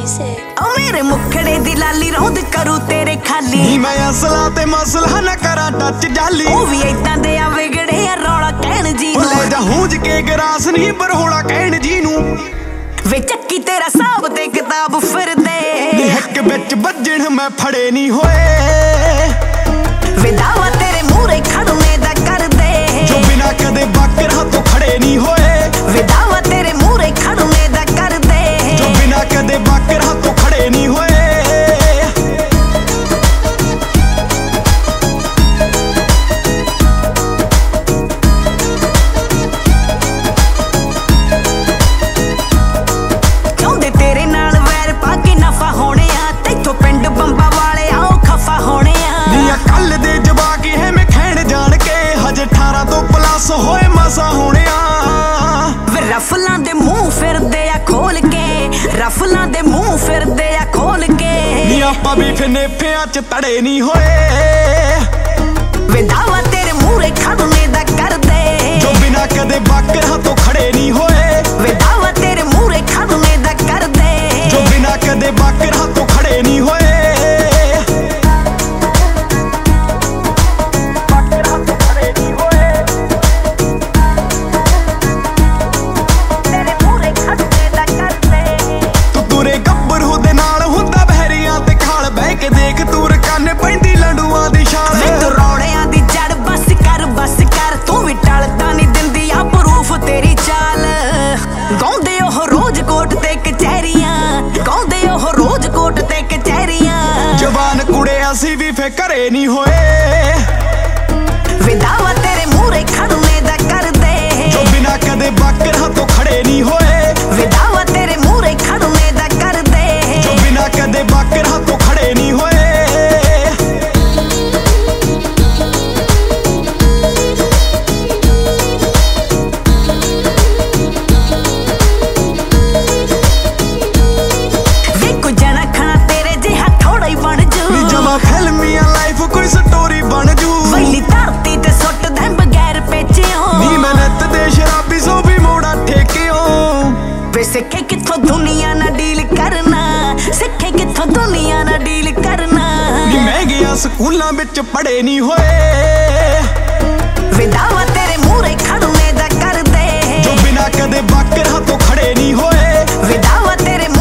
music। ओ मेरे मुखड़े दी लाली रौंद करू तेरे खाली नी मैं असला ते मसला न करा टच जाली ओ भी इदां दे आ विगड़े आ रौला कहण जी ओ ले जा हूंज के गरास नहीं बरहोला कहण जी नू वे चक्की तेरा साहब ते किताब फिरदे नी हक विच बजण मैं फड़े नहीं होए वे दावा तेरे मूरे खड़ने दा कर दे जो बिना कदे बाकर हाथों खड़े नहीं होए वे दावा तेरे मूरे खड़ने दा कर दे जो बिना कदे बाकर हाथों खड़े नहीं होए होए मसा होने रफलां दे मुंह फिरदे आ खोल के रफलां दे मुंह फिरदे आ खोल के नी आपां भी फिने पियां च तड़े नहीं होए वे दावा तेरे मूरे खड़ने दा कर दे जो बिना कदे बाकर हाथों खड़े नहीं होए वे दावा तेरे मूरे खड़ने दा कर दे जो बिना कदे बाकर हाथों खड़े नहीं होए ਅਸੀਂ ਵੀ ਫੇ ਘਰੇ ਨਹੀਂ ਹੋਏ ਵੇ ਦਾਵਾ ਤੇਰੇ ਮੂਰੇ ਖੜਨੇ ਦਾ ਕਰਦੇ ਜੋ ਬਿਨਾ ਕਦੇ ਬਾਕਰ ਹੱਥੋਂ ਖੜੇ ਨਹੀਂ ਹੋਏ ਵੇ ਦਾਵਾ ਤੇਰੇ ਮੂਰੇ ਖੜਨੇ ਦਾ ਕਰਦੇ ਜੋ ਬਿਨਾ ਕਦੇ ਬਾਕਰ ਹੱਥੋਂ ਖੜੇ ਨਹੀਂ ਹੋਏ कोई स्टोरी बन जू वैली धरती ते सुट दे बगैर पेचियो नी मेहनत दे शराबी सो भी मोड़ा ठेकियो वे सिखे किथों दुनिया ना डील करना सिखे किथों दुनिया ना डील करना नी महंगिया स्कूलां विच पढ़े नहीं होए वे दावा तेरे मूरे खड़ने दा कर दे जो बिना कदे बाकर हाथों खड़े नहीं होए वे दावा तेरे